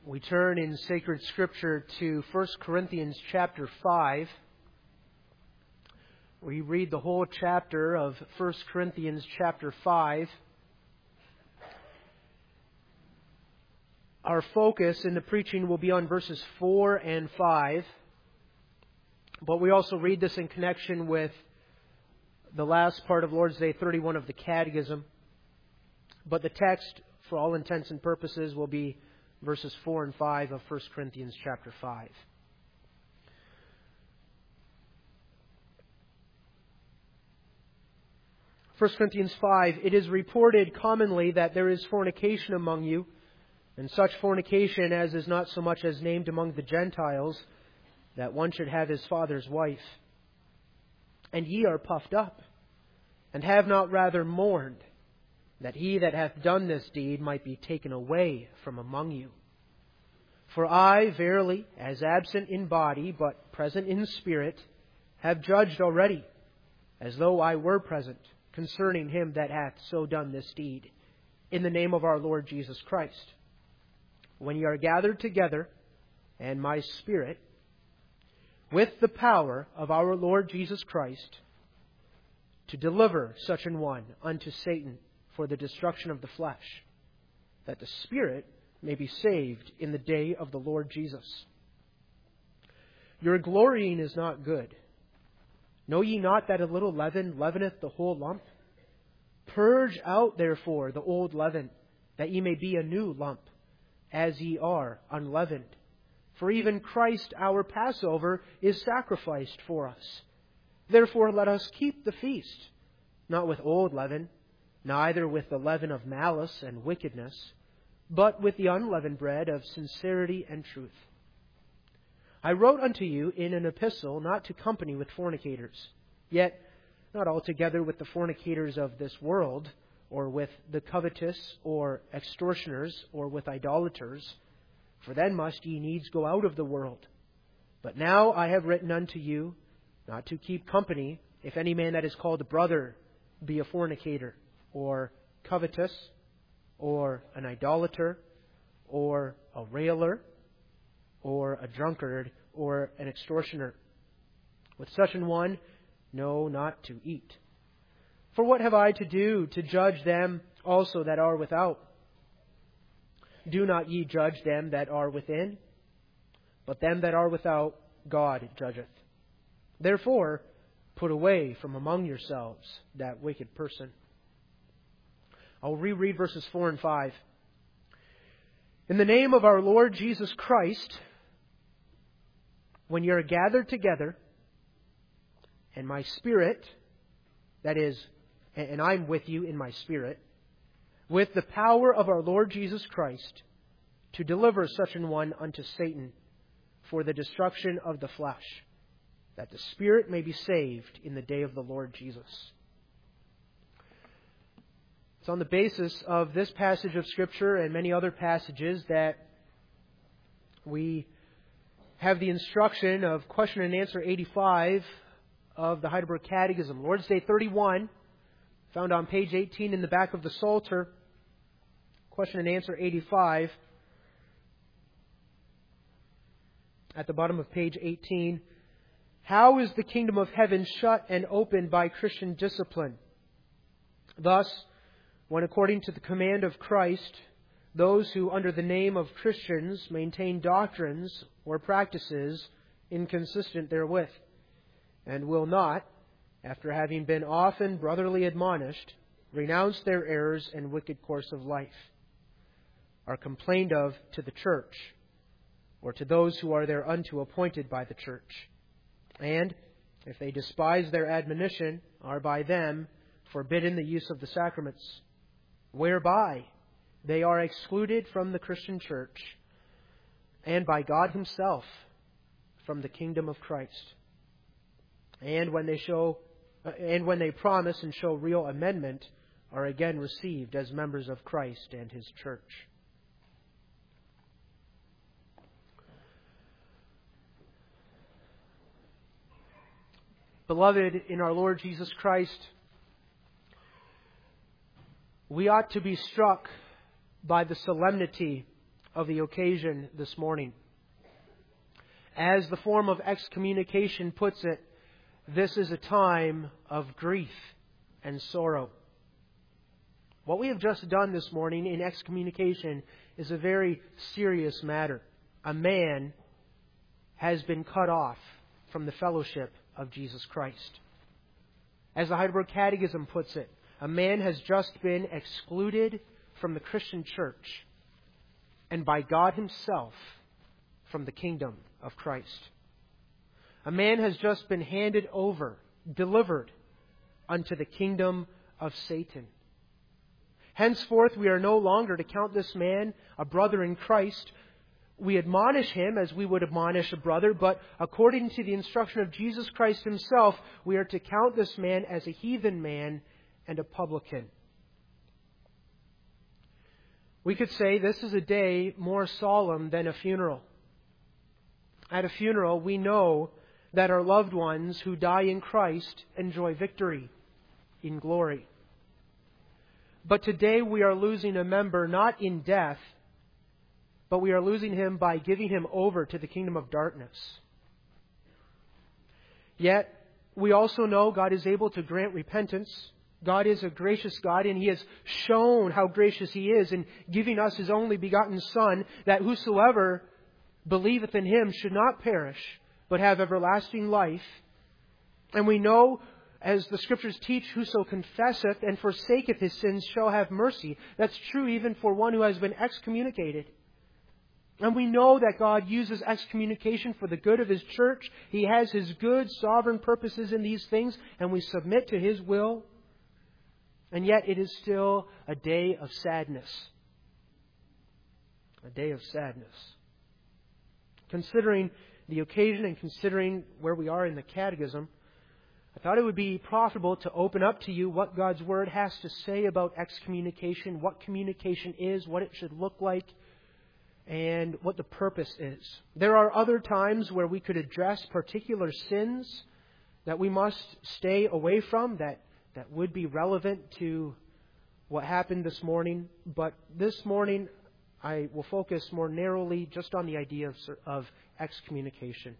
We turn in sacred scripture to 1 Corinthians chapter 5. We read the whole chapter of 1 Corinthians chapter 5. Our focus in the preaching will be on verses 4 and 5. But we also read this in connection with the last part of Lord's Day 31 of the Catechism. But the text, for all intents and purposes, will be verses 4 and 5 of 1 Corinthians chapter 5. First Corinthians 5, it is reported commonly that there is fornication among you, and such fornication as is not so much as named among the Gentiles, that one should have his father's wife. And ye are puffed up, and have not rather mourned, that he that hath done this deed might be taken away from among you. For I, verily, as absent in body, but present in spirit, have judged already, as though I were present, concerning him that hath so done this deed, in the name of our Lord Jesus Christ. When ye are gathered together, and my spirit, with the power of our Lord Jesus Christ, to deliver such an one unto Satan, for the destruction of the flesh, that the spirit may be saved in the day of the Lord Jesus. Your glorying is not good. Know ye not that a little leaven leaveneth the whole lump? Purge out therefore the old leaven, that ye may be a new lump, as ye are unleavened. For even Christ our Passover is sacrificed for us. Therefore let us keep the feast, not with old leaven, neither with the leaven of malice and wickedness, but with the unleavened bread of sincerity and truth. I wrote unto you in an epistle not to company with fornicators, yet not altogether with the fornicators of this world, or with the covetous, or extortioners, or with idolaters, for then must ye needs go out of the world. But now I have written unto you not to keep company, if any man that is called a brother be a fornicator, or covetous, or an idolater, or a railer, or a drunkard, or an extortioner. With such an one, no, not to eat. For what have I to do to judge them also that are without? Do not ye judge them that are within, but them that are without God judgeth. Therefore, put away from among yourselves that wicked person. I'll reread verses 4 and 5. In the name of our Lord Jesus Christ, when you are gathered together, and my spirit, that is, and I'm with you in my spirit, with the power of our Lord Jesus Christ, to deliver such an one unto Satan for the destruction of the flesh, that the spirit may be saved in the day of the Lord Jesus. It's on the basis of this passage of Scripture and many other passages that we have the instruction of question and answer 85 of the Heidelberg Catechism. Lord's Day 31, found on page 18 in the back of the Psalter. Question and answer 85. At the bottom of page 18. How is the kingdom of heaven shut and opened by Christian discipline? Thus, when according to the command of Christ, those who under the name of Christians maintain doctrines or practices inconsistent therewith, and will not, after having been often brotherly admonished, renounce their errors and wicked course of life, are complained of to the church, or to those who are thereunto appointed by the church, and, if they despise their admonition, are by them forbidden the use of the sacraments, whereby they are excluded from the Christian church, and by God Himself from the kingdom of Christ. And when they promise and show real amendment, are again received as members of Christ and His church. Beloved in our Lord Jesus Christ, we ought to be struck by the solemnity of the occasion this morning. As the form of excommunication puts it, this is a time of grief and sorrow. What we have just done this morning in excommunication is a very serious matter. A man has been cut off from the fellowship of Jesus Christ. As the Heidelberg Catechism puts it, a man has just been excluded from the Christian church and by God Himself from the kingdom of Christ. A man has just been handed over, delivered unto the kingdom of Satan. Henceforth, we are no longer to count this man a brother in Christ. We admonish him as we would admonish a brother, but according to the instruction of Jesus Christ Himself, we are to count this man as a heathen man and a publican. We could say this is a day more solemn than a funeral. At a funeral, we know that our loved ones who die in Christ enjoy victory in glory. But today we are losing a member not in death, but we are losing him by giving him over to the kingdom of darkness. Yet, we also know God is able to grant repentance. God is a gracious God, and He has shown how gracious He is in giving us His only begotten Son, that whosoever believeth in Him should not perish, but have everlasting life. And we know, as the Scriptures teach, whoso confesseth and forsaketh his sins shall have mercy. That's true even for one who has been excommunicated. And we know that God uses excommunication for the good of His church. He has His good, sovereign purposes in these things, and we submit to His will. And yet it is still a day of sadness. A day of sadness. Considering the occasion and considering where we are in the Catechism, I thought it would be profitable to open up to you what God's Word has to say about excommunication, what communication is, what it should look like, and what the purpose is. There are other times where we could address particular sins that we must stay away from, that would be relevant to what happened this morning. But this morning, I will focus more narrowly just on the idea of excommunication.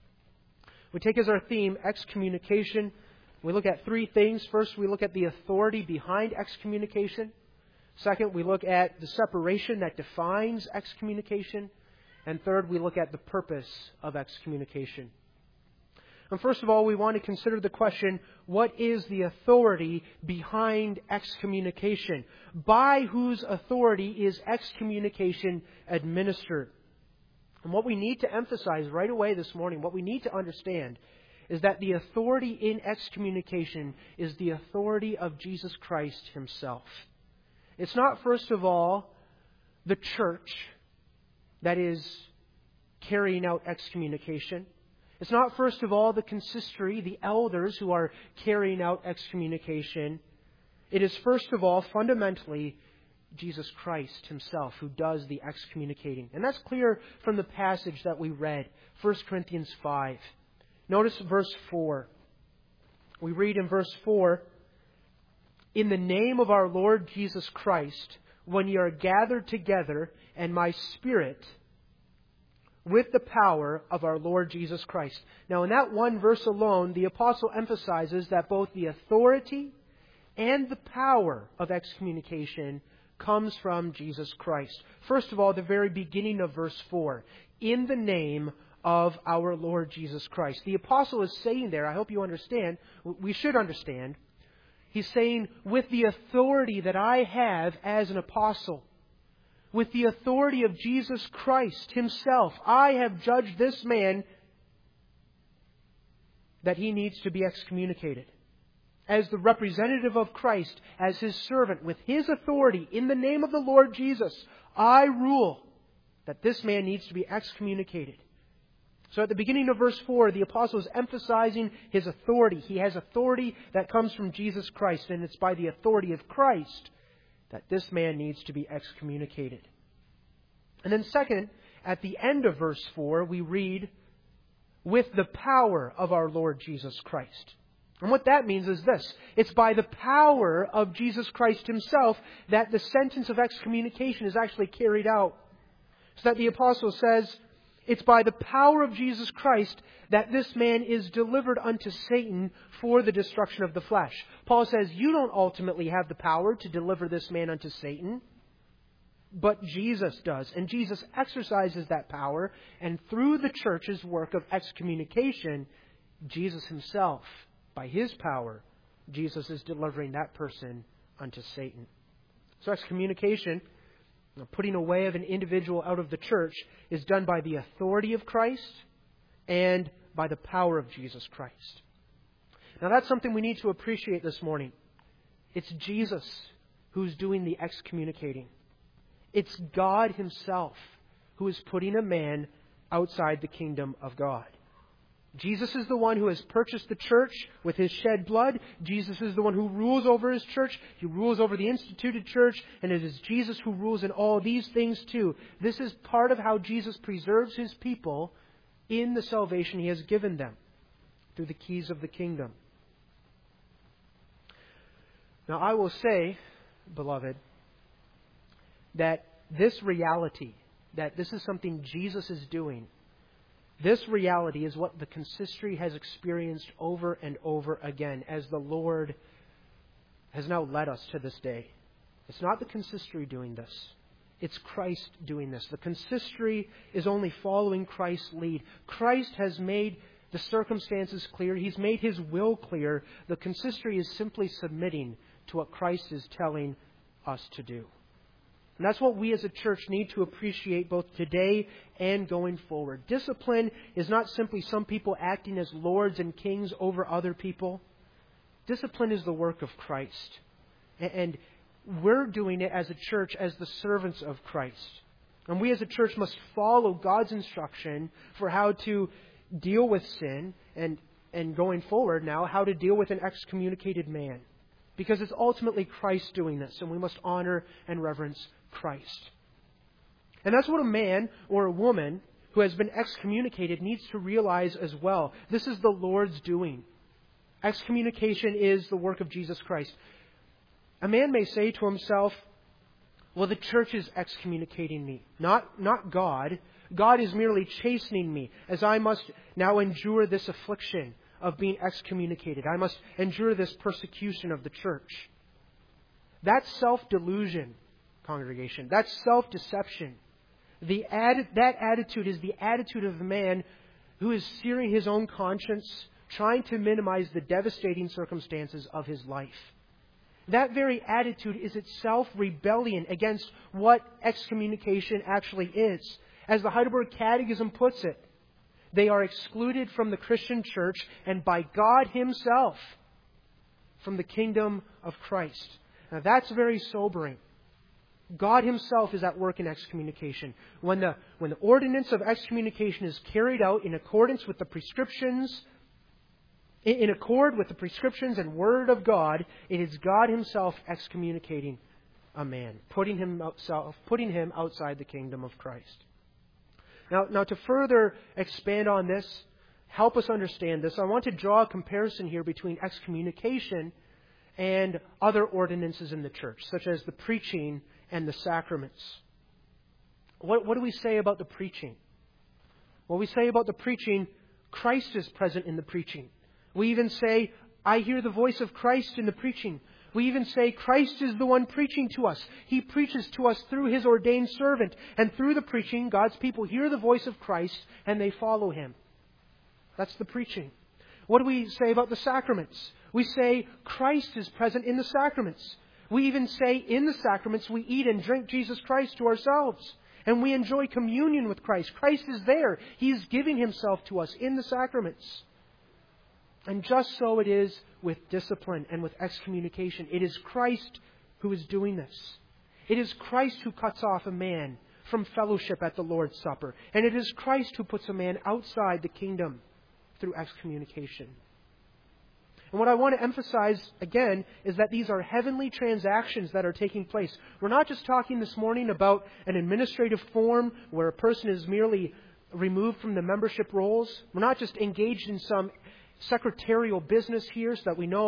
We take as our theme excommunication. We look at three things. First, we look at the authority behind excommunication. Second, we look at the separation that defines excommunication. And third, we look at the purpose of excommunication. And first of all, we want to consider the question, what is the authority behind excommunication? By whose authority is excommunication administered? And what we need to emphasize right away this morning, what we need to understand, is that the authority in excommunication is the authority of Jesus Christ Himself. It's not, first of all, the church that is carrying out excommunication. It's not, first of all, the consistory, the elders who are carrying out excommunication. It is, first of all, fundamentally, Jesus Christ Himself who does the excommunicating. And that's clear from the passage that we read, 1 Corinthians 5. Notice verse 4. We read in verse 4, "In the name of our Lord Jesus Christ, when ye are gathered together, and my Spirit, with the power of our Lord Jesus Christ." Now, in that one verse alone, the apostle emphasizes that both the authority and the power of excommunication comes from Jesus Christ. First of all, the very beginning of verse 4, "In the name of our Lord Jesus Christ." The apostle is saying there, I hope you understand, we should understand, he's saying, with the authority that I have as an apostle, with the authority of Jesus Christ Himself, I have judged this man that he needs to be excommunicated. As the representative of Christ, as His servant, with His authority, in the name of the Lord Jesus, I rule that this man needs to be excommunicated. So at the beginning of verse 4, the apostle is emphasizing his authority. He has authority that comes from Jesus Christ, and it's by the authority of Christ that this man needs to be excommunicated. And then second, at the end of verse 4, we read, "with the power of our Lord Jesus Christ." And what that means is this: it's by the power of Jesus Christ Himself that the sentence of excommunication is actually carried out. So that the apostle says, it's by the power of Jesus Christ that this man is delivered unto Satan for the destruction of the flesh. Paul says, you don't ultimately have the power to deliver this man unto Satan, but Jesus does. And Jesus exercises that power, and through the church's work of excommunication, Jesus himself, by his power, Jesus is delivering that person unto Satan. So excommunication, putting away of an individual out of the church, is done by the authority of Christ and by the power of Jesus Christ. Now that's something we need to appreciate this morning. It's Jesus who's doing the excommunicating. It's God himself who is putting a man outside the kingdom of God. Jesus is the one who has purchased the church with his shed blood. Jesus is the one who rules over his church. He rules over the instituted church. And it is Jesus who rules in all these things too. This is part of how Jesus preserves his people in the salvation he has given them through the keys of the kingdom. Now I will say, beloved, that this reality, that this is something Jesus is doing, this reality is what the consistory has experienced over and over again as the Lord has now led us to this day. It's not the consistory doing this. It's Christ doing this. The consistory is only following Christ's lead. Christ has made the circumstances clear. He's made his will clear. The consistory is simply submitting to what Christ is telling us to do. And that's what we as a church need to appreciate both today and going forward. Discipline is not simply some people acting as lords and kings over other people. Discipline is the work of Christ. And we're doing it as a church as the servants of Christ. And we as a church must follow God's instruction for how to deal with sin and going forward now, how to deal with an excommunicated man. Because it's ultimately Christ doing this, and we must honor and reverence Christ. And that's what a man or a woman who has been excommunicated needs to realize as well. This is the Lord's doing. Excommunication is the work of Jesus Christ. A man may say to himself, well, the church is excommunicating me, not God. God is merely chastening me as I must now endure this affliction of being excommunicated. I must endure this persecution of the church. That's self-delusion, congregation. That's self-deception. That attitude is the attitude of the man who is searing his own conscience, trying to minimize the devastating circumstances of his life. That very attitude is itself rebellion against what excommunication actually is. As the Heidelberg Catechism puts it, they are excluded from the Christian church and by God himself from the kingdom of Christ. Now that's very sobering. God himself is at work in excommunication. When the ordinance of excommunication is carried out in accordance with the prescriptions, in accord with the prescriptions and word of God, it is God himself excommunicating a man, putting him outside the kingdom of Christ. Now, to further expand on this, help us understand this, I want to draw a comparison here between excommunication and other ordinances in the church, such as the preaching and the sacraments. What do we say about the preaching? Well, we say about the preaching, Christ is present in the preaching. We even say, I hear the voice of Christ in the preaching. We even say Christ is the one preaching to us. He preaches to us through his ordained servant. And through the preaching, God's people hear the voice of Christ and they follow him. That's the preaching. What do we say about the sacraments? We say Christ is present in the sacraments. We even say in the sacraments we eat and drink Jesus Christ to ourselves. And we enjoy communion with Christ. Christ is there. He is giving himself to us in the sacraments. And just so it is with discipline and with excommunication. It is Christ who is doing this. It is Christ who cuts off a man from fellowship at the Lord's Supper. And it is Christ who puts a man outside the kingdom through excommunication. And what I want to emphasize again is that these are heavenly transactions that are taking place. We're not just talking this morning about an administrative form where a person is merely removed from the membership rolls. We're not just engaged in some secretarial business here so that we know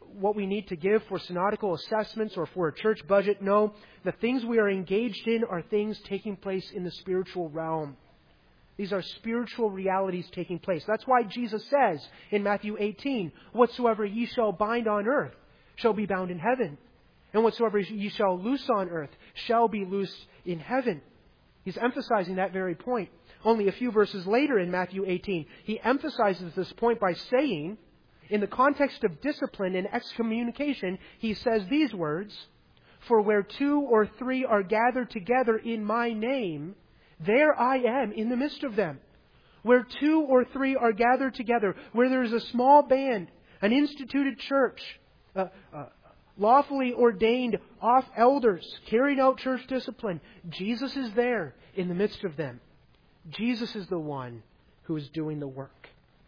what we need to give for synodical assessments or for a church budget. No, the things we are engaged in are things taking place in the spiritual realm. These are spiritual realities taking place. That's why Jesus says in Matthew 18, "Whatsoever ye shall bind on earth shall be bound in heaven, and whatsoever ye shall loose on earth shall be loosed in heaven." He's emphasizing that very point. Only a few verses later in Matthew 18, he emphasizes this point by saying, in the context of discipline and excommunication, he says these words, "For where 2 or 3 are gathered together in my name, there I am in the midst of them." Where 2 or 3 are gathered together, where there is a small band, an instituted church, lawfully ordained off elders carrying out church discipline, Jesus is there in the midst of them. Jesus is the one who is doing the work.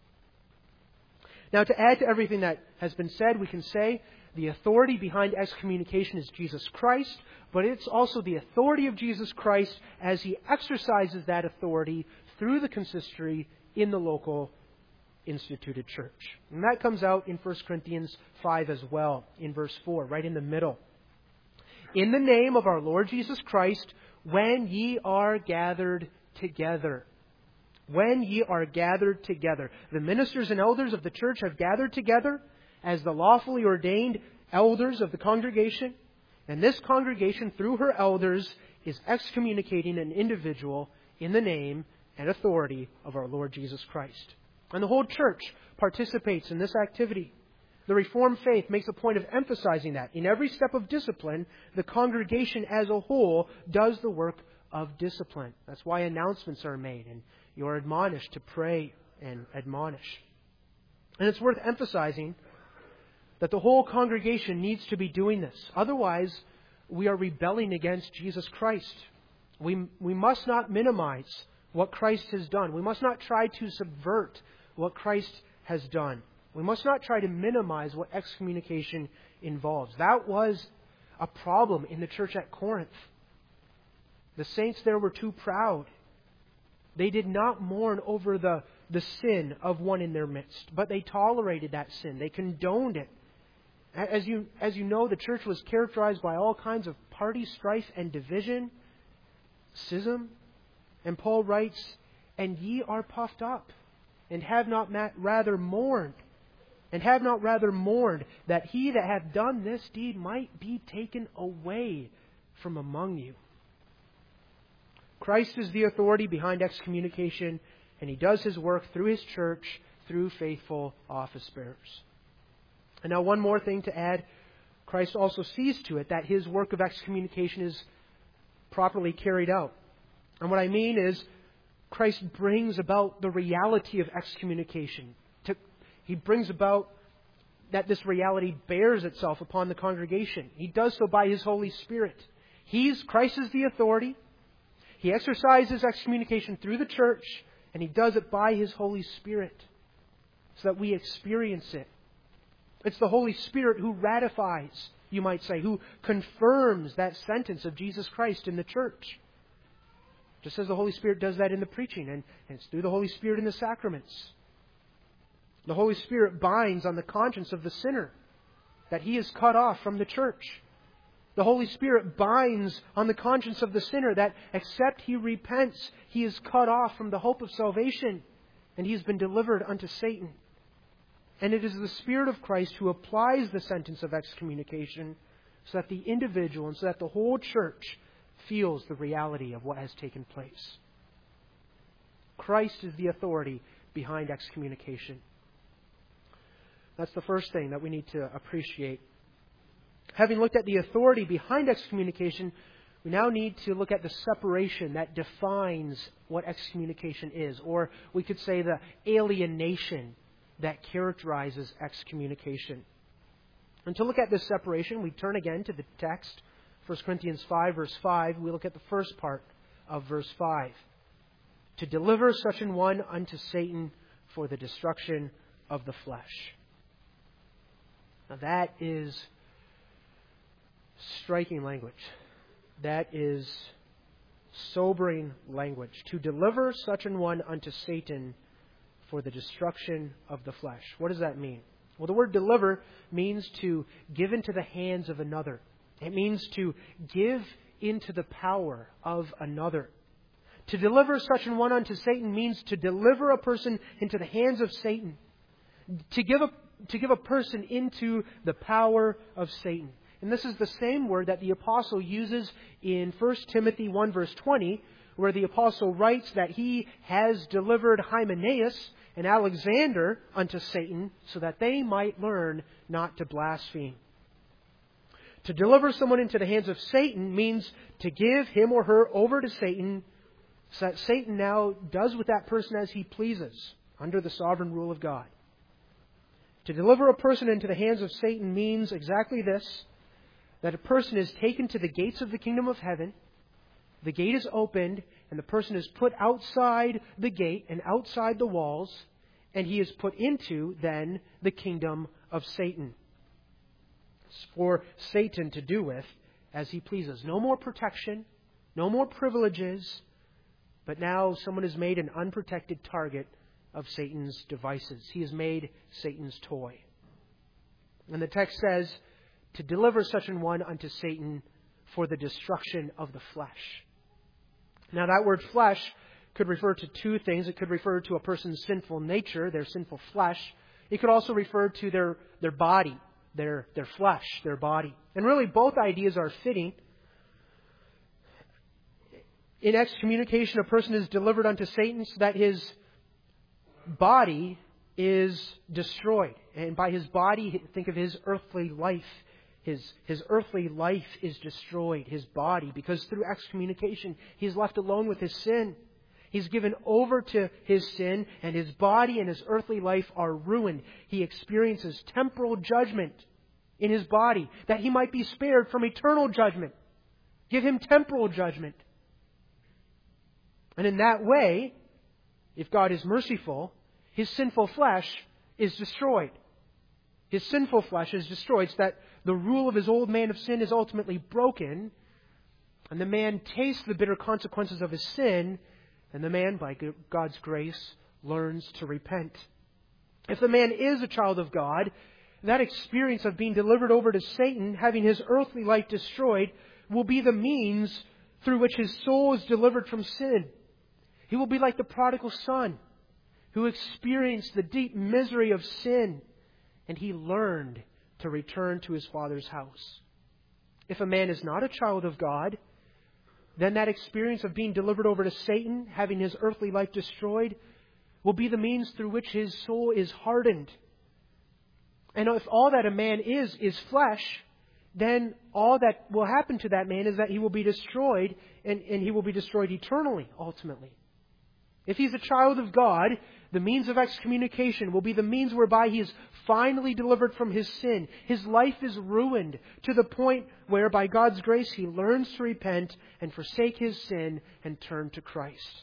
Now, to add to everything that has been said, we can say the authority behind excommunication is Jesus Christ, but it's also the authority of Jesus Christ as He exercises that authority through the consistory in the local instituted church. And that comes out in 1 Corinthians 5 as well, in verse 4, right in the middle. "In the name of our Lord Jesus Christ, when ye are gathered together." When ye are gathered together. The ministers and elders of the church have gathered together as the lawfully ordained elders of the congregation. And this congregation, through her elders, is excommunicating an individual in the name and authority of our Lord Jesus Christ. And the whole church participates in this activity. The Reformed faith makes a point of emphasizing that. In every step of discipline, the congregation as a whole does the work of discipline. That's why announcements are made and you are admonished to pray and admonish. And it's worth emphasizing that the whole congregation needs to be doing this. Otherwise, we are rebelling against Jesus Christ. We must not minimize what Christ has done. We must not try to subvert what Christ has done. We must not try to minimize what excommunication involves. That was a problem in the church at Corinth. The saints there were too proud. They did not mourn over the sin of one in their midst, but they tolerated that sin. They condoned it. As you know, the church was characterized by all kinds of party strife and division, schism. And Paul writes, "And ye are puffed up, and have not rather mourned, that he that hath done this deed might be taken away from among you." Christ is the authority behind excommunication, and He does His work through His church, through faithful office bearers. And now one more thing to add. Christ also sees to it that His work of excommunication is properly carried out. And what I mean is, Christ brings about the reality of excommunication. He brings about that this reality bears itself upon the congregation. He does so by His Holy Spirit. Christ is the authority. He exercises excommunication through the church, and He does it by His Holy Spirit so that we experience it. It's the Holy Spirit who ratifies, you might say, who confirms that sentence of Jesus Christ in the church. Just as the Holy Spirit does that in the preaching, and it's through the Holy Spirit in the sacraments. The Holy Spirit binds on the conscience of the sinner that he is cut off from the church. The Holy Spirit binds on the conscience of the sinner that except he repents, he is cut off from the hope of salvation, and he has been delivered unto Satan. And it is the Spirit of Christ who applies the sentence of excommunication so that the individual and so that the whole church feels the reality of what has taken place. Christ is the authority behind excommunication. That's the first thing that we need to appreciate. Having looked at the authority behind excommunication, we now need to look at the separation that defines what excommunication is, or we could say the alienation that characterizes excommunication. And to look at this separation, we turn again to the text, 1 Corinthians 5, verse 5. We look at the first part of verse 5. To deliver such an one unto Satan for the destruction of the flesh. Now that is striking language. That is sobering language. To deliver such an one unto Satan for the destruction of the flesh. What does that mean? Well, the word deliver means to give into the hands of another. It means to give into the power of another. To deliver such an one unto Satan means to deliver a person into the hands of Satan. To give a person into the power of Satan. And this is the same word that the apostle uses in 1 Timothy 1 verse 20, where the apostle writes that he has delivered Hymenaeus and Alexander unto Satan so that they might learn not to blaspheme. To deliver someone into the hands of Satan means to give him or her over to Satan so that Satan now does with that person as he pleases under the sovereign rule of God. To deliver a person into the hands of Satan means exactly this, that a person is taken to the gates of the kingdom of heaven, the gate is opened, and the person is put outside the gate and outside the walls, and he is put into, then, the kingdom of Satan. It's for Satan to do with as he pleases. No more protection, no more privileges, but now someone is made an unprotected target of Satan's devices. He is made Satan's toy. And the text says, to deliver such an one unto Satan for the destruction of the flesh. Now that word flesh could refer to two things. It could refer to a person's sinful nature, their sinful flesh. It could also refer to their body, their flesh, their body. And really both ideas are fitting. In excommunication, a person is delivered unto Satan so that his body is destroyed. And by his body, think of his earthly life. His earthly life is destroyed, his body, because through excommunication, he's left alone with his sin. He's given over to his sin, and his body and his earthly life are ruined. He experiences temporal judgment in his body, that he might be spared from eternal judgment. Give him temporal judgment. And in that way, if God is merciful, his sinful flesh is destroyed. His sinful flesh is destroyed so that the rule of his old man of sin is ultimately broken, and the man tastes the bitter consequences of his sin, and the man, by God's grace, learns to repent. If the man is a child of God, that experience of being delivered over to Satan, having his earthly life destroyed, will be the means through which his soul is delivered from sin. He will be like the prodigal son who experienced the deep misery of sin, and he learned to return to his father's house. If a man is not a child of God, then that experience of being delivered over to Satan, having his earthly life destroyed, will be the means through which his soul is hardened. And if all that a man is flesh, then all that will happen to that man is that he will be destroyed, and he will be destroyed eternally, ultimately. If he's a child of God, the means of excommunication will be the means whereby he is finally delivered from his sin. His life is ruined to the point where, by God's grace, he learns to repent and forsake his sin and turn to Christ.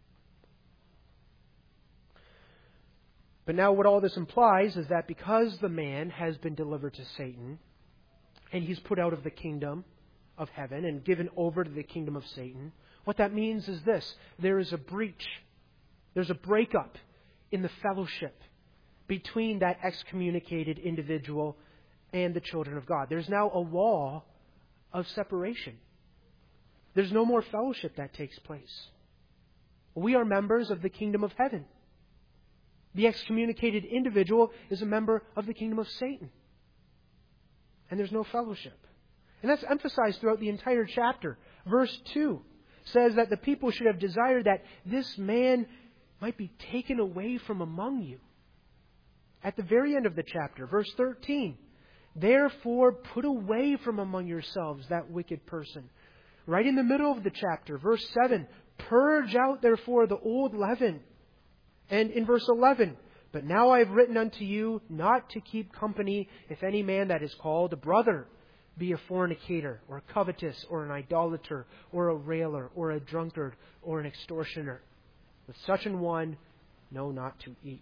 But now what all this implies is that because the man has been delivered to Satan, and he's put out of the kingdom of heaven and given over to the kingdom of Satan, what that means is this: there is a breach. There's a breakup in the fellowship between that excommunicated individual and the children of God. There's now a wall of separation. There's no more fellowship that takes place. We are members of the kingdom of heaven. The excommunicated individual is a member of the kingdom of Satan. And there's no fellowship. And that's emphasized throughout the entire chapter. Verse 2 says that the people should have desired that this man might be taken away from among you. At the very end of the chapter, verse 13, therefore put away from among yourselves that wicked person. Right in the middle of the chapter, verse 7, purge out therefore the old leaven. And in verse 11, but now I have written unto you not to keep company if any man that is called a brother be a fornicator, or covetous, or an idolater, or a railer, or a drunkard, or an extortioner. With such an one, no, not to eat.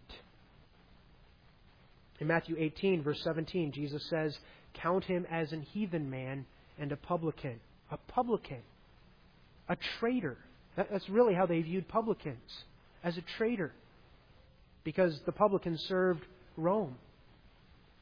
In Matthew 18, verse 17, Jesus says, count him as an heathen man and a publican. A publican. A traitor. That's really how they viewed publicans. As a traitor. Because the publicans served Rome.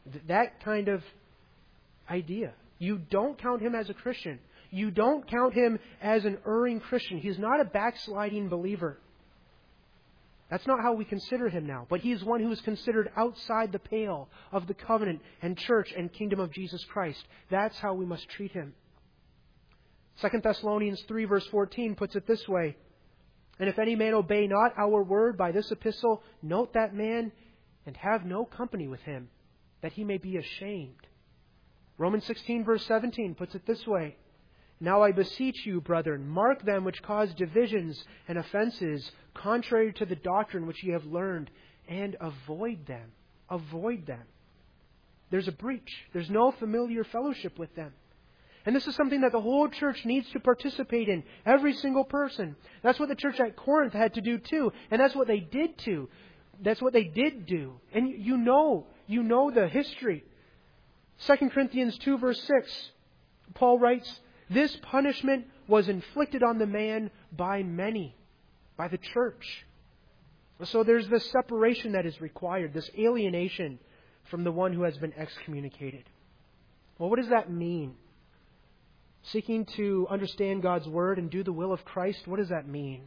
That kind of idea. You don't count him as a Christian. You don't count him as an erring Christian. He's not a backsliding believer. That's not how we consider him now. But he is one who is considered outside the pale of the covenant and church and kingdom of Jesus Christ. That's how we must treat him. 2 Thessalonians 3 verse 14 puts it this way. And if any man obey not our word by this epistle, note that man and have no company with him, that he may be ashamed. Romans 16 verse 17 puts it this way. Now I beseech you, brethren, mark them which cause divisions and offenses, contrary to the doctrine which ye have learned, and avoid them. Avoid them. There's a breach. There's no familiar fellowship with them. And this is something that the whole church needs to participate in. Every single person. That's what the church at Corinth had to do too. And that's what they did too. That's what they did do. And you know the history. 2 Corinthians 2 verse 6, Paul writes, this punishment was inflicted on the man by many, by the church. So there's this separation that is required, this alienation from the one who has been excommunicated. Well, what does that mean? Seeking to understand God's Word and do the will of Christ, what does that mean?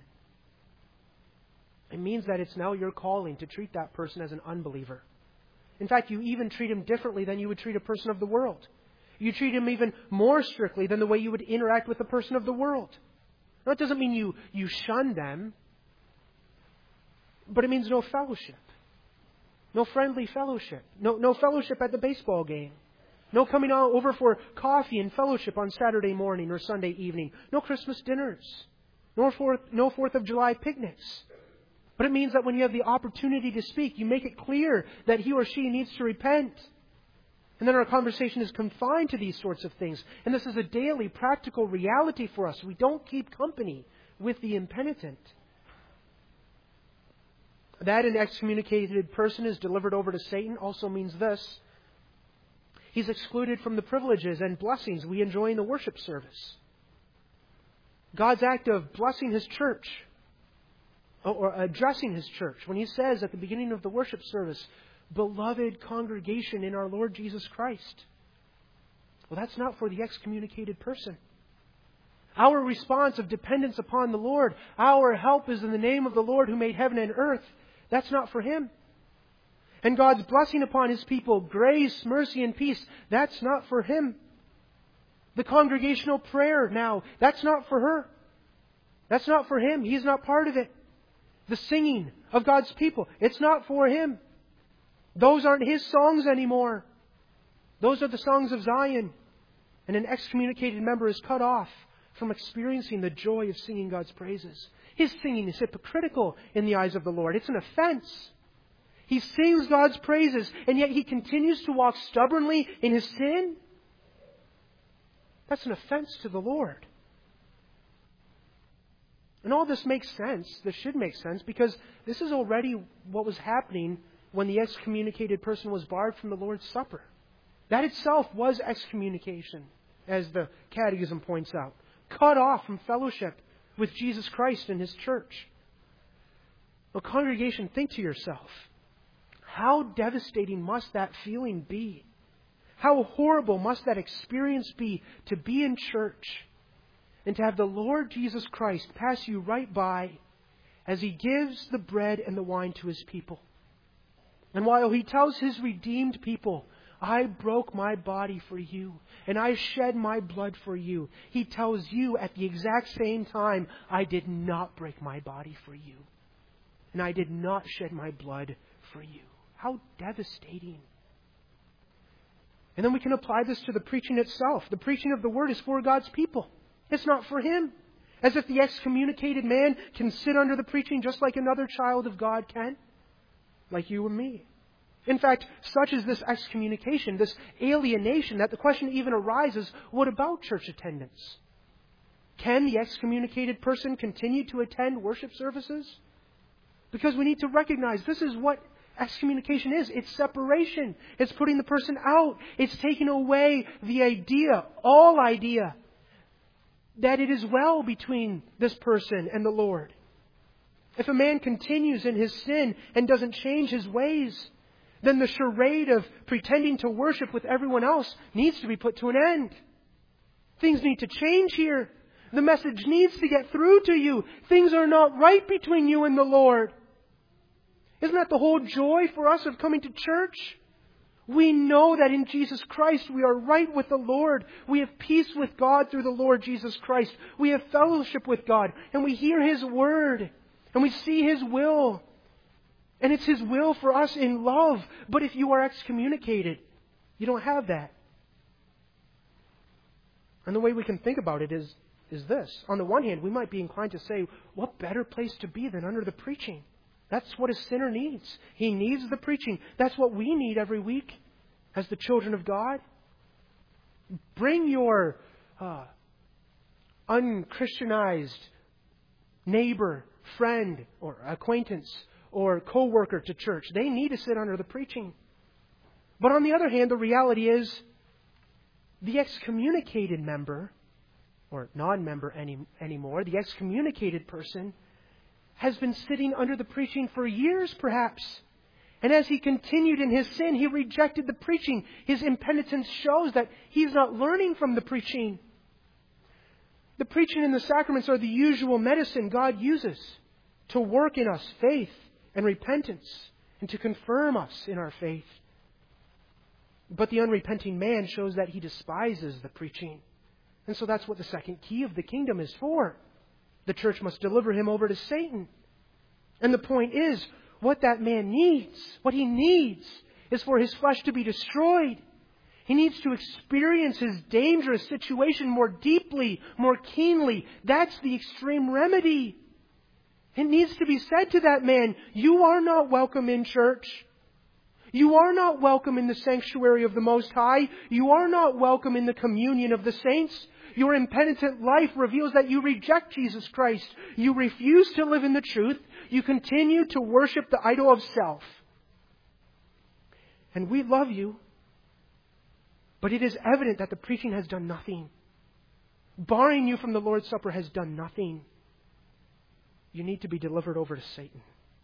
It means that it's now your calling to treat that person as an unbeliever. In fact, you even treat him differently than you would treat a person of the world. You treat him even more strictly than the way you would interact with a person of the world. Now, it doesn't mean you shun them, but it means no fellowship. No friendly fellowship. No fellowship at the baseball game. No coming over for coffee and fellowship on Saturday morning or Sunday evening. No Christmas dinners. No 4th of July picnics. But it means that when you have the opportunity to speak, you make it clear that he or she needs to repent. And then our conversation is confined to these sorts of things. And this is a daily, practical reality for us. We don't keep company with the impenitent. That an excommunicated person is delivered over to Satan also means this. He's excluded from the privileges and blessings we enjoy in the worship service. God's act of blessing His church, or addressing His church, when He says at the beginning of the worship service, beloved congregation in our Lord Jesus Christ. Well, that's not for the excommunicated person. Our response of dependence upon the Lord, our help is in the name of the Lord who made heaven and earth. That's not for him. And God's blessing upon His people, grace, mercy, and peace, that's not for him. The congregational prayer now, that's not for her. That's not for him. He's not part of it. The singing of God's people, it's not for him. Those aren't his songs anymore. Those are the songs of Zion. And an excommunicated member is cut off from experiencing the joy of singing God's praises. His singing is hypocritical in the eyes of the Lord. It's an offense. He sings God's praises, and yet he continues to walk stubbornly in his sin. That's an offense to the Lord. And all this makes sense. This should make sense, because this is already what was happening when the excommunicated person was barred from the Lord's Supper. That itself was excommunication, as the Catechism points out. Cut off from fellowship with Jesus Christ and His church. Well, congregation, think to yourself, how devastating must that feeling be? How horrible must that experience be to be in church and to have the Lord Jesus Christ pass you right by as He gives the bread and the wine to His people. And while He tells His redeemed people, I broke my body for you, and I shed my blood for you, He tells you at the exact same time, I did not break my body for you, and I did not shed my blood for you. How devastating. And then we can apply this to the preaching itself. The preaching of the Word is for God's people. It's not for him. As if the excommunicated man can sit under the preaching just like another child of God can. Like you and me. In fact, such is this excommunication, this alienation, that the question even arises, what about church attendance? Can the excommunicated person continue to attend worship services? Because we need to recognize this is what excommunication is. It's separation. It's putting the person out. It's taking away the idea, all idea, that it is well between this person and the Lord. If a man continues in his sin and doesn't change his ways, then the charade of pretending to worship with everyone else needs to be put to an end. Things need to change here. The message needs to get through to you. Things are not right between you and the Lord. Isn't that the whole joy for us of coming to church? We know that in Jesus Christ we are right with the Lord. We have peace with God through the Lord Jesus Christ. We have fellowship with God. And we hear His Word. And we see His will. And it's His will for us in love. But if you are excommunicated, you don't have that. And the way we can think about it is this. On the one hand, we might be inclined to say, what better place to be than under the preaching? That's what a sinner needs. He needs the preaching. That's what we need every week as the children of God. Bring your unchristianized neighbor, friend, or acquaintance, or co-worker to church. They need to sit under the preaching. But on the other hand, the reality is the excommunicated member, or non-member anymore, the excommunicated person, has been sitting under the preaching for years, perhaps. And as he continued in his sin, he rejected the preaching. His impenitence shows that he's not learning from the preaching. The preaching and the sacraments are the usual medicine God uses to work in us faith and repentance and to confirm us in our faith. But the unrepenting man shows that he despises the preaching. And so that's what the second key of the kingdom is for. The church must deliver him over to Satan. And the point is, what that man needs, what he needs, is for his flesh to be destroyed. He needs to experience his dangerous situation more deeply, more keenly. That's the extreme remedy. It needs to be said to that man, you are not welcome in church. You are not welcome in the sanctuary of the Most High. You are not welcome in the communion of the saints. Your impenitent life reveals that you reject Jesus Christ. You refuse to live in the truth. You continue to worship the idol of self. And we love you, but it is evident that the preaching has done nothing. Barring you from the Lord's Supper has done nothing. You need to be delivered over to Satan.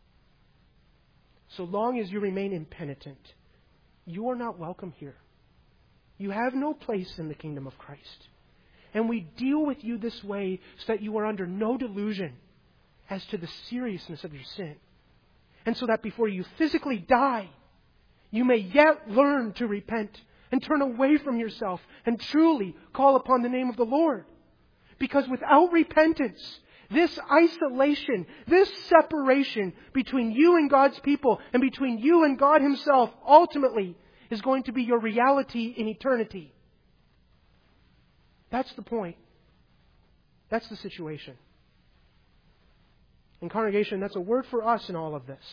So long as you remain impenitent, you are not welcome here. You have no place in the kingdom of Christ. And we deal with you this way so that you are under no delusion as to the seriousness of your sin. And so that before you physically die, you may yet learn to repent and turn away from yourself and truly call upon the name of the Lord. Because without repentance, this isolation, this separation between you and God's people and between you and God Himself ultimately is going to be your reality in eternity. That's the point. That's the situation. And congregation, that's a word for us in all of this.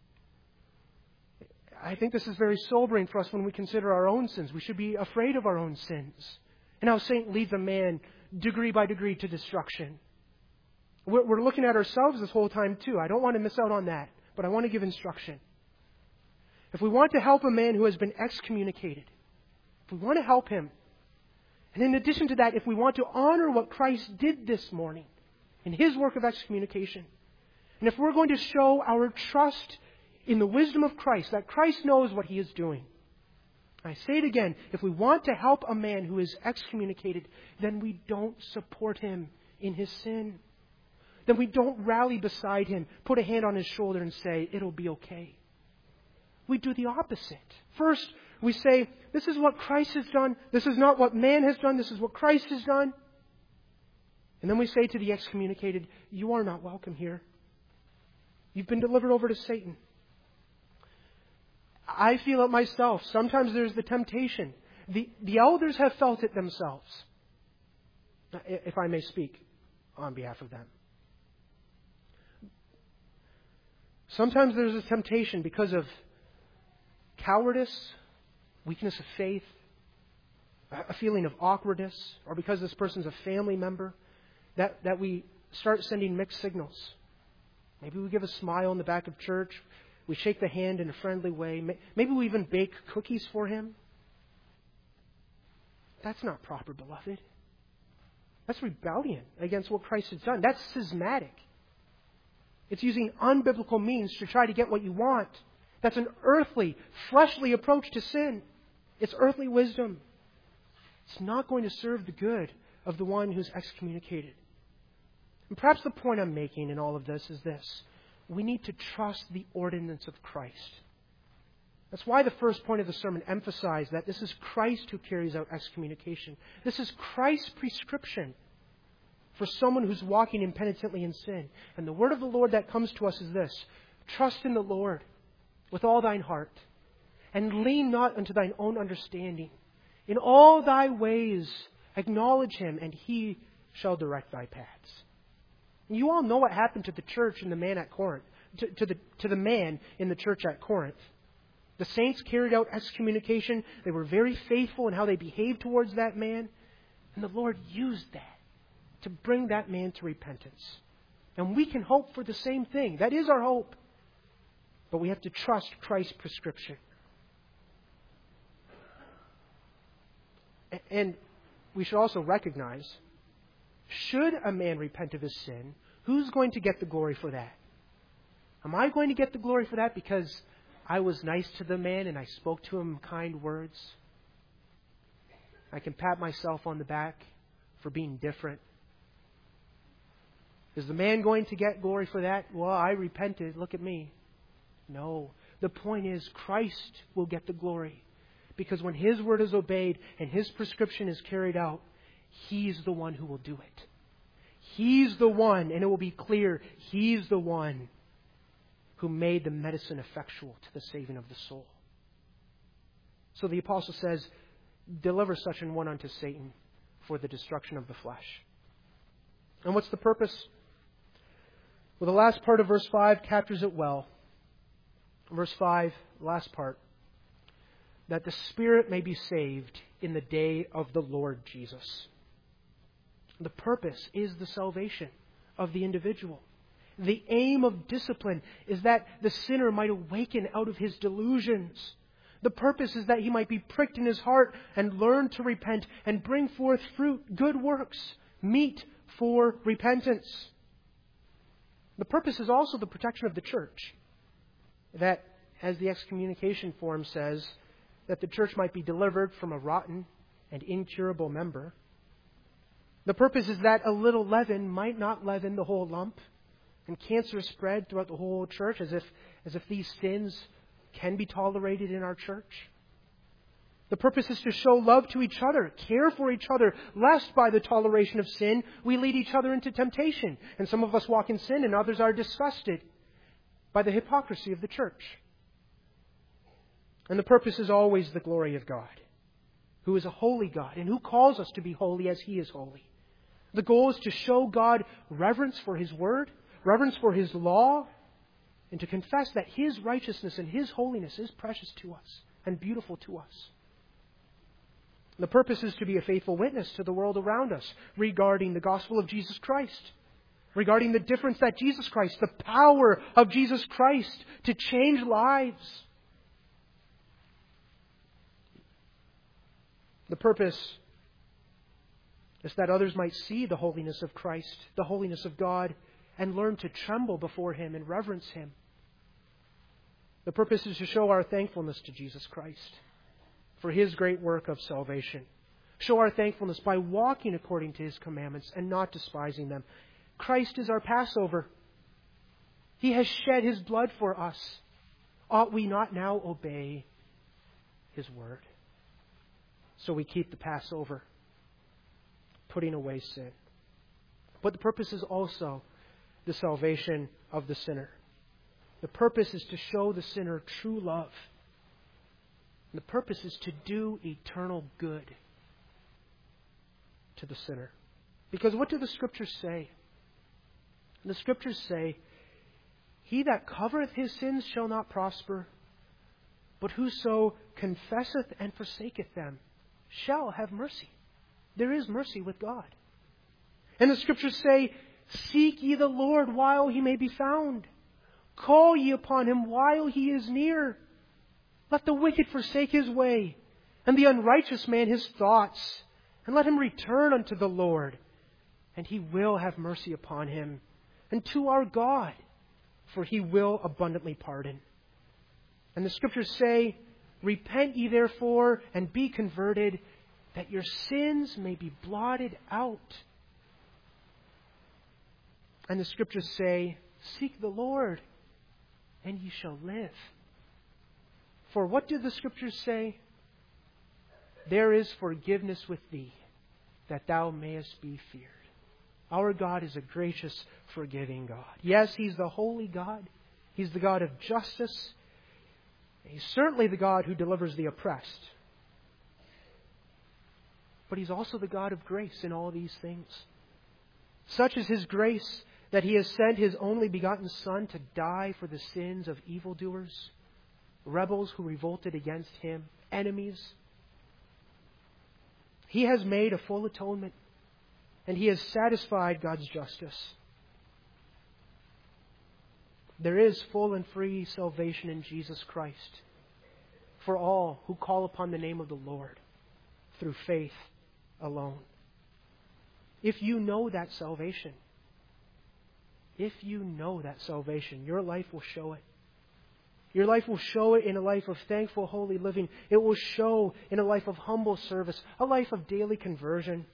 I think this is very sobering for us when we consider our own sins. We should be afraid of our own sins. And how Satan leads a man degree by degree to destruction. We're looking at ourselves this whole time too. I don't want to miss out on that, but I want to give instruction. If we want to help a man who has been excommunicated, if we want to help him, and in addition to that, if we want to honor what Christ did this morning in His work of excommunication, and if we're going to show our trust in the wisdom of Christ, that Christ knows what He is doing, I say it again, if we want to help a man who is excommunicated, then we don't support him in his sin. Then we don't rally beside him, put a hand on his shoulder and say, it'll be okay. We do the opposite. First, we say, this is what Christ has done. This is not what man has done. This is what Christ has done. And then we say to the excommunicated, you are not welcome here. You've been delivered over to Satan. I feel it myself. Sometimes there's the temptation. The elders have felt it themselves. If I may speak on behalf of them. Sometimes there's a temptation because of cowardice, weakness of faith, a feeling of awkwardness, or because this person's a family member, that we start sending mixed signals. Maybe we give a smile in the back of church. We shake the hand in a friendly way. Maybe we even bake cookies for him. That's not proper, beloved. That's rebellion against what Christ has done. That's schismatic. It's using unbiblical means to try to get what you want. That's an earthly, fleshly approach to sin. It's earthly wisdom. It's not going to serve the good of the one who's excommunicated. And perhaps the point I'm making in all of this is this. We need to trust the ordinance of Christ. That's why the first point of the sermon emphasized that this is Christ who carries out excommunication. This is Christ's prescription for someone who's walking impenitently in sin. And the word of the Lord that comes to us is this. Trust in the Lord with all thine heart, and lean not unto thine own understanding. In all thy ways acknowledge Him, and He shall direct thy paths. And you all know what happened to the church and the man at Corinth, to the man in the church at Corinth. The saints carried out excommunication. They were very faithful in how they behaved towards that man. And the Lord used that to bring that man to repentance. And we can hope for the same thing. That is our hope. But we have to trust Christ's prescription. And we should also recognize, should a man repent of his sin, who's going to get the glory for that? Am I going to get the glory for that because I was nice to the man and I spoke to him kind words? I can pat myself on the back for being different. Is the man going to get glory for that? Well, I repented. Look at me. No. The point is, Christ will get the glory. Because when His word is obeyed and His prescription is carried out, He's the one who will do it. He's the one, and it will be clear, He's the one who made the medicine effectual to the saving of the soul. So the apostle says, deliver such an one unto Satan for the destruction of the flesh. And what's the purpose? Well, the last part of verse 5 captures it well. Verse 5, last part. That the spirit may be saved in the day of the Lord Jesus. The purpose is the salvation of the individual. The aim of discipline is that the sinner might awaken out of his delusions. The purpose is that he might be pricked in his heart and learn to repent and bring forth fruit, good works, meet for repentance. The purpose is also the protection of the church. That, as the excommunication form says, that the church might be delivered from a rotten and incurable member. The purpose is that a little leaven might not leaven the whole lump, and cancer spread throughout the whole church as if these sins can be tolerated in our church. The purpose is to show love to each other, care for each other, lest by the toleration of sin we lead each other into temptation. And some of us walk in sin and others are disgusted by the hypocrisy of the church. And the purpose is always the glory of God, who is a holy God and who calls us to be holy as He is holy. The goal is to show God reverence for His word, reverence for His law, and to confess that His righteousness and His holiness is precious to us and beautiful to us. The purpose is to be a faithful witness to the world around us regarding the gospel of Jesus Christ, regarding the difference that Jesus Christ, the power of Jesus Christ to change lives. The purpose is that others might see the holiness of Christ, the holiness of God, and learn to tremble before Him and reverence Him. The purpose is to show our thankfulness to Jesus Christ for His great work of salvation. Show our thankfulness by walking according to His commandments and not despising them. Christ is our Passover. He has shed His blood for us. Ought we not now obey His word? So we keep the Passover, putting away sin. But the purpose is also the salvation of the sinner. The purpose is to show the sinner true love. And the purpose is to do eternal good to the sinner. Because what do the Scriptures say? The Scriptures say, He that covereth his sins shall not prosper, but whoso confesseth and forsaketh them shall have mercy. There is mercy with God. And the Scriptures say, Seek ye the Lord while He may be found. Call ye upon Him while He is near. Let the wicked forsake his way, and the unrighteous man his thoughts, and let him return unto the Lord, and He will have mercy upon him, and to our God, for He will abundantly pardon. And the Scriptures say, repent ye therefore and be converted, that your sins may be blotted out. And the Scriptures say, seek the Lord, and ye shall live. For what do the Scriptures say? There is forgiveness with thee, that thou mayest be feared. Our God is a gracious, forgiving God. Yes, He's the holy God. He's the God of justice. He's certainly the God who delivers the oppressed. But He's also the God of grace in all these things. Such is His grace that He has sent His only begotten Son to die for the sins of evildoers, rebels who revolted against Him, enemies. He has made a full atonement, and He has satisfied God's justice. There is full and free salvation in Jesus Christ for all who call upon the name of the Lord through faith alone. If you know that salvation, your life will show it. Your life will show it in a life of thankful, holy living. It will show in a life of humble service, a life of daily conversion.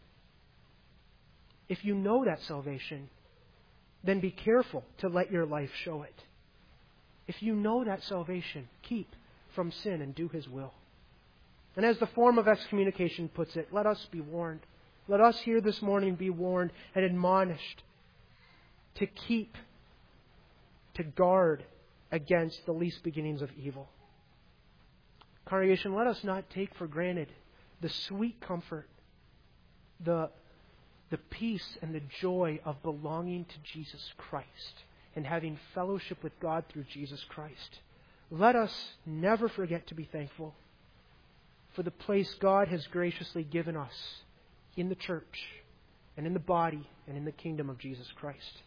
If you know that salvation, then be careful to let your life show it. If you know that salvation, keep from sin and do His will. And as the form of excommunication puts it, let us be warned. Let us here this morning be warned and admonished to keep, to guard against the least beginnings of evil. Congregation, let us not take for granted the sweet comfort, the peace and the joy of belonging to Jesus Christ and having fellowship with God through Jesus Christ. Let us never forget to be thankful for the place God has graciously given us in the church and in the body and in the kingdom of Jesus Christ.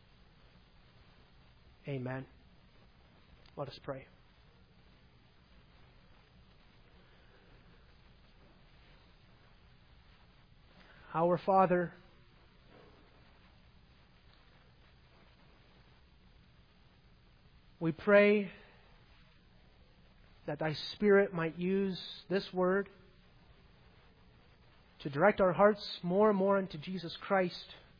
Amen. Let us pray. Our Father, we pray that Thy Spirit might use this word to direct our hearts more and more into Jesus Christ,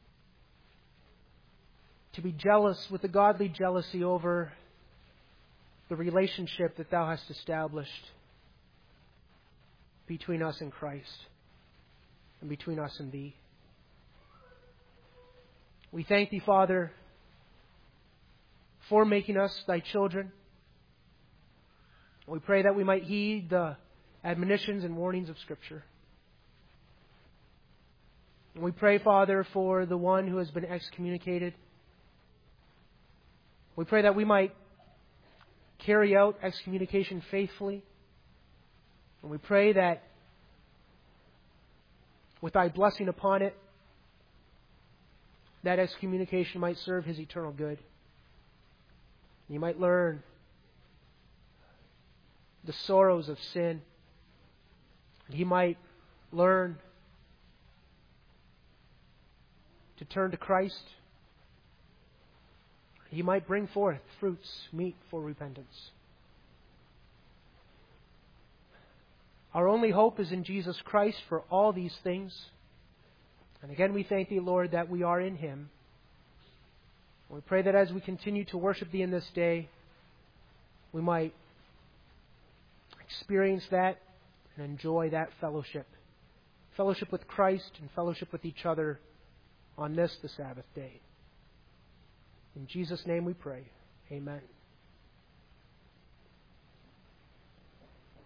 to be jealous with a godly jealousy over the relationship that Thou hast established between us and Christ and between us and Thee. We thank Thee, Father, for making us Thy children. We pray that we might heed the admonitions and warnings of Scripture. And we pray, Father, for the one who has been excommunicated. We pray that we might carry out excommunication faithfully. And we pray that with Thy blessing upon it, that excommunication might serve his eternal good. You might learn the sorrows of sin. He might learn to turn to Christ. He might bring forth fruits meet for repentance. Our only hope is in Jesus Christ for all these things. And again, we thank Thee, Lord, that we are in Him. We pray that as we continue to worship Thee in this day, we might experience that and enjoy that fellowship. Fellowship with Christ and fellowship with each other on this, the Sabbath day. In Jesus' name we pray. Amen.